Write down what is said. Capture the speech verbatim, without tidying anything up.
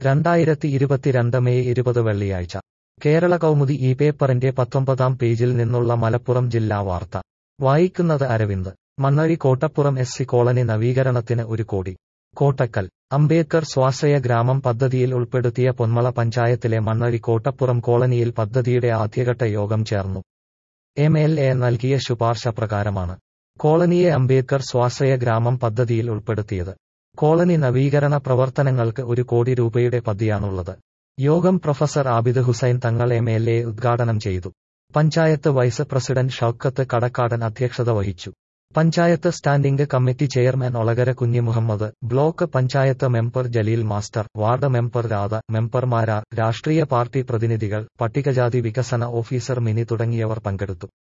രണ്ടായിരത്തി ഇരുപത്തിരണ്ട് മെയ് ഇരുപത് വെള്ളിയാഴ്ച കേരള കൗമുദി ഈ പേപ്പറിന്റെ പത്തൊമ്പതാം പേജിൽ നിന്നുള്ള മലപ്പുറം ജില്ലാ വാർത്ത വായിക്കുന്നത് Aravind. Mannazhi Kottappuram S C colony നവീകരണത്തിന് ഒരു കോടി. കോട്ടക്കൽ അംബേദ്കർ സ്വാശ്രയ ഗ്രാമം പദ്ധതിയിൽ ഉൾപ്പെടുത്തിയ പൊന്മള പഞ്ചായത്തിലെ മണ്ണഴി കോട്ടപ്പുറം കോളനിയിൽ പദ്ധതിയുടെ ആദ്യഘട്ട യോഗം ചേർന്നു. എം എൽ എ നൽകിയ ശുപാർശ പ്രകാരമാണ് കോളനിയെ അംബേദ്കർ സ്വാശ്രയ ഗ്രാമം പദ്ധതിയിൽ ഉൾപ്പെടുത്തിയത്. കോളനി നവീകരണ പ്രവർത്തനങ്ങൾക്ക് ഒരു കോടി രൂപയുടെ പദ്ധതിയാണുള്ളത്. യോഗം professor Abid Hussain Thangal M L L ഉദ്ഘാടനം ചെയ്തു. പഞ്ചായത്ത് വൈസ് പ്രസിഡന്റ് ഷൗക്കത്ത് കടക്കാടൻ അധ്യക്ഷത വഹിച്ചു. Panchayat standing committee chairman Olakara Kunhimuhammad, block panchayat member Jaleel master, ward member Radha, മെമ്പർമാരാർ, രാഷ്ട്രീയ പാർട്ടി പ്രതിനിധികൾ, പട്ടികജാതി വികസന ഓഫീസർ മിനി തുടങ്ങിയവർ പങ്കെടുത്തു.